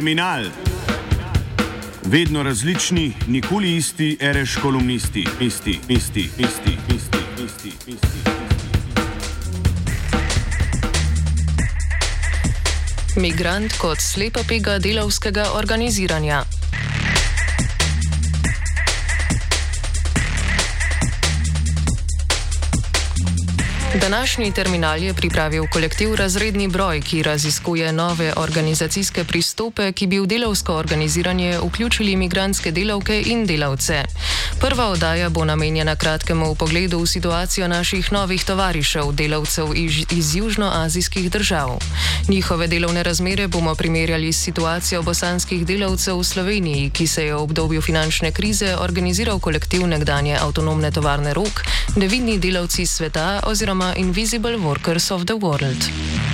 Terminal. Vedno različni, nikoli isti, ereš kolumnisti. Isti. Migrant kot slepa pega delavskega organiziranja. Današnji terminal je pripravil kolektiv Razredni broj, ki raziskuje nove organizacijske pristope, ki bi v delavsko organiziranje vključili migrantske delavke in delavce. Prva oddaja bo namenjena kratkemu vpogledu v situacijo naših novih tovarišev, delavcev iz južnoazijskih držav. Njihove delovne razmere bomo primerjali s situacijo bosanskih delavcev v Sloveniji, ki se je v obdobju finančne krize organiziral kolektiv nekdanje avtonomne tovarne Rog, Nevidni delavci sveta oziroma Invisible Workers of the World.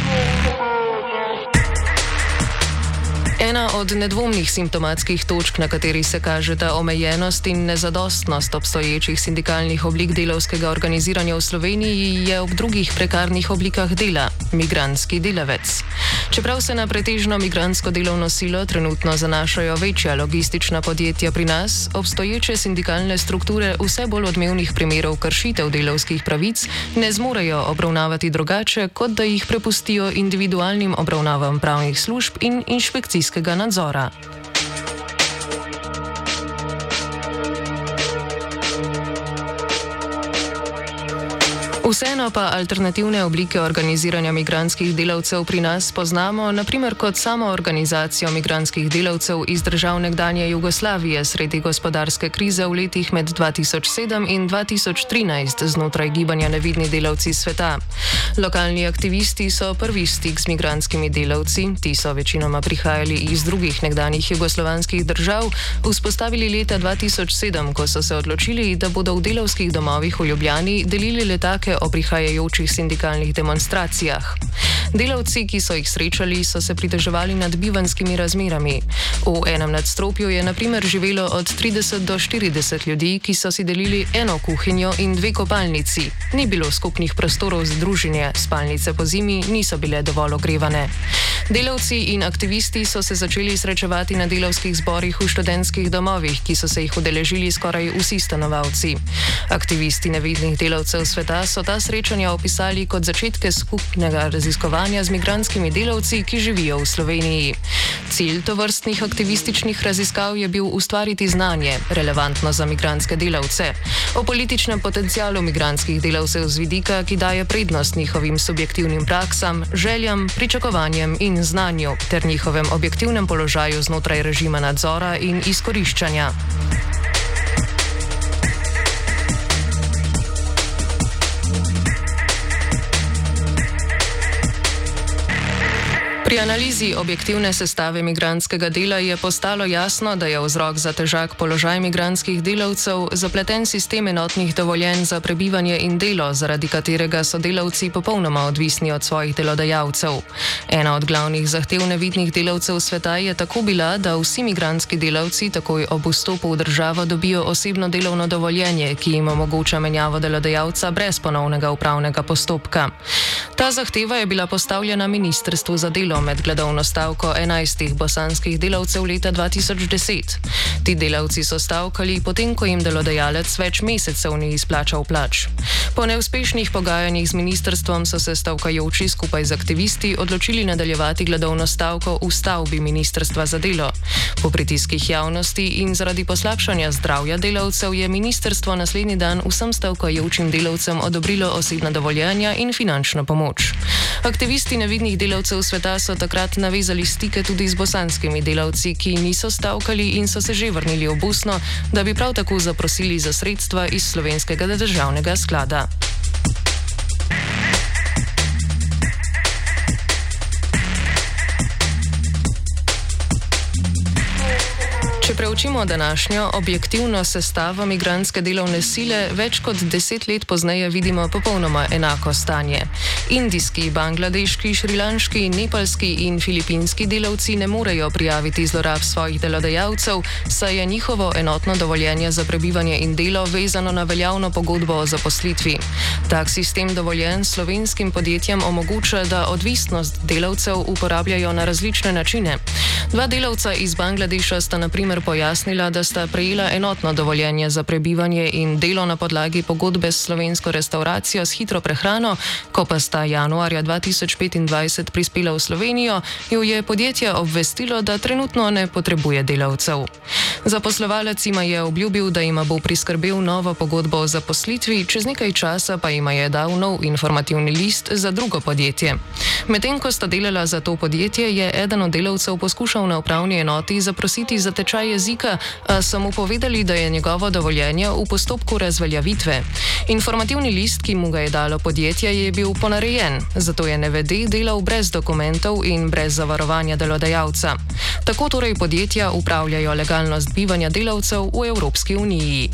Ena od nedvomnih simptomatskih točk, na kateri se kažeta omejenost in nezadostnost obstoječih sindikalnih oblik delavskega organiziranja v Sloveniji, je ob drugih prekarnih oblikah dela – migrantski delavec. Čeprav se na pretežno migrantsko delovno silo trenutno zanašajo večja logistična podjetja pri nas, obstoječe sindikalne strukture vse bolj odmevnih primerov kršitev delavskih pravic ne zmorejo obravnavati drugače, kot da jih prepustijo individualnim obravnavam pravnih služb in inšpekcijskega nadzora. Vseeno pa alternativne oblike organiziranja migrantskih delavcev pri nas poznamo, naprimer kot samoorganizacijo migrantskih delavcev iz držav nekdanje Jugoslavije sredi gospodarske krize v letih med 2007 in 2013 znotraj gibanja Nevidni delavci sveta. Lokalni aktivisti so prvi stik z migrantskimi delavci, ti so večinoma prihajali iz drugih nekdanjih jugoslovanskih držav, vzpostavili leta 2007, ko so se odločili, da bodo v delavskih domovih v Ljubljani delili letake o prihajajočih sindikalnih demonstracijah. Delavci, ki so jih srečali, so se pritoževali nad bivanjskimi razmerami. V enem nadstropju je na primer živelo od 30 do 40 ljudi, ki so si delili eno kuhinjo in dve kopalnici. Ni bilo skupnih prostorov za druženje, spalnice po zimi niso bile dovolj ogrevane. Delavci in aktivisti so se začeli srečevati na delavskih zborih v študentskih domovih, ki so se jih udeležili skoraj vsi stanovalci. Aktivisti nevidnih delavcev sveta so ta srečanja opisali kot začetke skupnega raziskovanja z migrantskimi delavci, ki živijo v Sloveniji. Cilj tovrstnih aktivističnih raziskav je bil ustvariti znanje, relevantno za migrantske delavce, o političnem potencialu migrantskih delavcev z vidika, ki daje prednost njihovim subjektivnim praksam, željam, pričakovanjem in znanju, ter njihovem objektivnem položaju znotraj režima nadzora in izkoriščanja. Pri analizi objektivne sestave migrantskega dela je postalo jasno, da je vzrok za težak položaj migrantskih delavcev zapleten sistem enotnih dovoljenj za prebivanje in delo, zaradi katerega so delavci popolnoma odvisni od svojih delodajalcev. Ena od glavnih zahtev nevidnih delavcev sveta je tako bila, da vsi migrantski delavci takoj ob vstopu v državo dobijo osebno delovno dovoljenje, ki jim omogoča menjavo delodajalca brez ponovnega upravnega postopka. Ta zahteva je bila postavljena Ministrstvu za delo med gladovno stavko 11 bosanskih delavcev leta 2010. Ti delavci so stavkali, potem ko jim delodajalec več mesecev ni izplačal plač. Po neuspešnih pogajanjih z ministrstvom so se stavkajoči skupaj z aktivisti odločili nadaljevati gladovno stavko v stavbi Ministrstva za delo. Po pritiskih javnosti in zaradi poslabšanja zdravja delavcev je ministrstvo naslednji dan vsem stavkajočim delavcem odobrilo osebna dovoljenja in finančno pomoč. Aktivisti nevidnih delavcev sveta so takrat navezali stike tudi z bosanskimi delavci, ki niso stavkali in so se že vrnili v Bosno, da bi prav tako zaprosili za sredstva iz slovenskega državnega sklada. preučimo današnjo objektivno sestavo migrantske delovne sile, več kot 10 let pozneje vidimo popolnoma enako stanje. Indijski, bangladeški, šrilanški, nepalski in filipinski delavci ne morejo prijaviti zlorab svojih delodajalcev, saj je njihovo enotno dovoljenje za prebivanje in delo vezano na veljavno pogodbo o zaposlitvi. Tak sistem dovoljenj slovenskim podjetjem omogoča, da odvisnost delavcev uporabljajo na različne načine. Dva delavca iz Bangladeša sta na primer pojasnila, da sta prejela enotno dovoljenje za prebivanje in delo na podlagi pogodbe s slovensko restauracijo s hitro prehrano, ko pa sta januarja 2025 prispela v Slovenijo, jo je podjetje obvestilo, da trenutno ne potrebuje delavcev. Zaposlovalec jima je obljubil, da jima bo priskrbel novo pogodbo o zaposlitvi, čez nekaj časa pa jima je dal nov informativni list za drugo podjetje. Medtem ko sta delala za to podjetje, je eden od delavcev poskušal na upravni enoti zaprositi za tečaj jezika, a so mu povedali, da je njegovo dovoljenje v postopku razveljavitve. Informativni list, ki mu ga je dalo podjetje, je bil ponarejen, zato je nevede delal brez dokumentov in brez zavarovanja delodajalca. Tako torej podjetja upravljajo legalnost bivanja delavcev v Evropski uniji.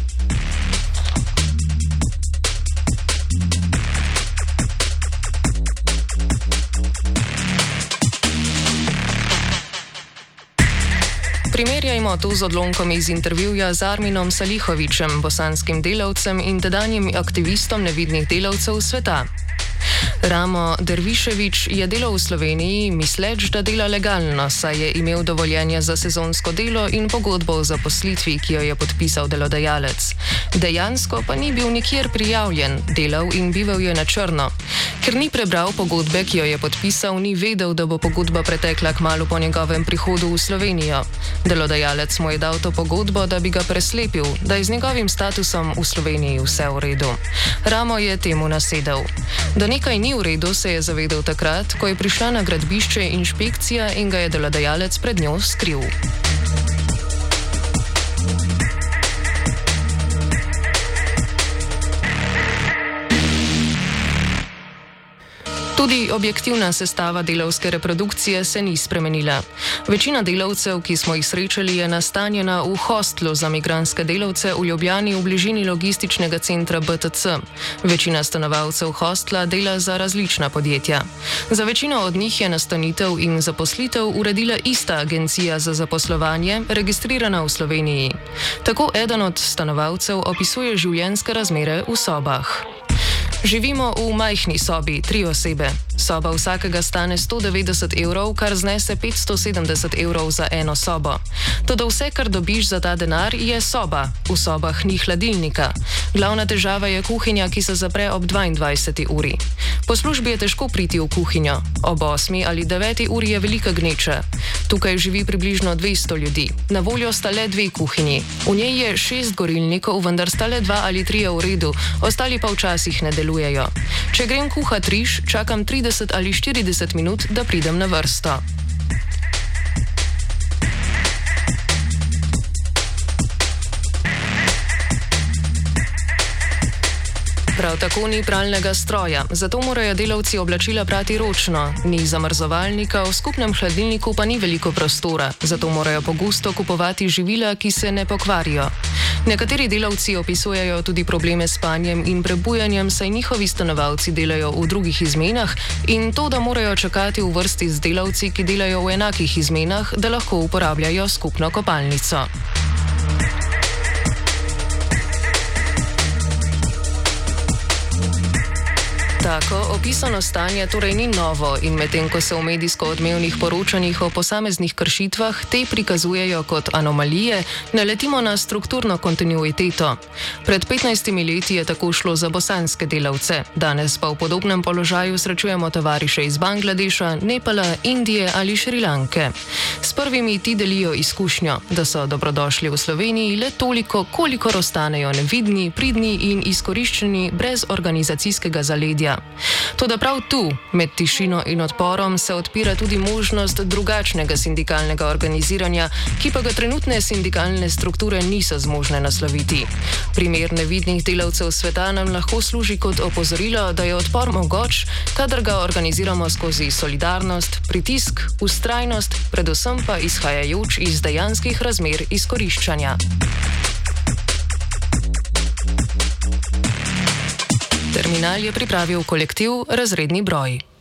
Primerjajmo to z odlomkom iz intervjuja z Arminom Salihovićem, bosanskim delavcem in tedanjim aktivistom nevidnih delavcev sveta. Ramo Dervišević je delal v Sloveniji, misleč, da dela legalno, saj je imel dovoljenje za sezonsko delo in pogodbo o zaposlitvi, ki jo je podpisal delodajalec. Dejansko pa ni bil nikjer prijavljen, delal in bival je na črno. Ker ni prebral pogodbe, ki jo je podpisal, ni vedel, da bo pogodba pretekla kmalu po njegovem prihodu v Slovenijo. Delodajalec mu je dal to pogodbo, da bi ga preslepil, da je z njegovim statusom v Sloveniji vse v redu. Ramo je temu nasedel. Da nekaj ni v redu, se je zavedel takrat, ko je prišla na gradbišče inšpekcija in ga je delodajalec pred njo skril. Tudi objektivna sestava delavske reprodukcije se ni spremenila. Večina delavcev, ki smo jih srečali, je nastanjena v hostlu za migrantske delavce v Ljubljani v bližini logističnega centra BTC. Večina stanovalcev hostla dela za različna podjetja. Za večino od njih je nastanitev in zaposlitev uredila ista agencija za zaposlovanje, registrirana v Sloveniji. Tako eden od stanovalcev opisuje življenjske razmere v sobah. Živimo v majhni sobi, 3 osebe. Soba vsakega stane 190 evrov, kar znese 570 evrov za eno sobo. Toda vse, kar dobiš za ta denar, je soba. V sobah ni hladilnika. Glavna težava je kuhinja, ki se zapre ob 22. uri. Po službi je težko priti v kuhinjo. Ob 8. ali 9. uri je velika gneča. Tukaj živi približno 200 ljudi. Na voljo sta le 2 kuhinji. V njej je 6 gorilnikov, vendar sta le 2 ali 3 v redu, ostali pa včasih ne delujejo. Če grem kuhat riž, čakam 30 ali 40 minut, da pridem na vrsto. Prav tako ni pralnega stroja, zato morajo delavci oblačila prati ročno. Ni zamrzovalnika, v skupnem hladilniku pa ni veliko prostora, zato morajo pogosto kupovati živila, ki se ne pokvarijo. Nekateri delavci opisujejo tudi probleme s spanjem in prebujanjem, saj njihovi stanovalci delajo v drugih izmenah in to, da morajo čakati v vrsti z delavci, ki delajo v enakih izmenah, da lahko uporabljajo skupno kopalnico. Tako opisano stanje torej ni novo in medtem ko se v medijsko odmevnih poročanjih o posameznih kršitvah te prikazujejo kot anomalije, naletimo na strukturno kontinuiteto. Pred 15 leti je tako šlo za bosanske delavce, danes pa v podobnem položaju srečujemo tovariše iz Bangladeša, Nepala, Indije ali Šrilanke. S prvimi ti delijo izkušnjo, da so dobrodošli v Sloveniji le toliko, kolikor ostanejo nevidni, pridni in izkoriščeni brez organizacijskega zaledja. razmerja. Toda prav tu, med tišino in odporom, se odpira tudi možnost drugačnega sindikalnega organiziranja, ki pa ga trenutne sindikalne strukture niso zmožne nasloviti. Primer nevidnih delavcev sveta nam lahko služi kot opozorilo, da je odpor mogoč, kadar ga organiziramo skozi solidarnost, pritisk, vztrajnost, predvsem pa izhajajoč iz dejanskih razmer izkoriščanja. Terminal je pripravil kolektiv Razredni broj.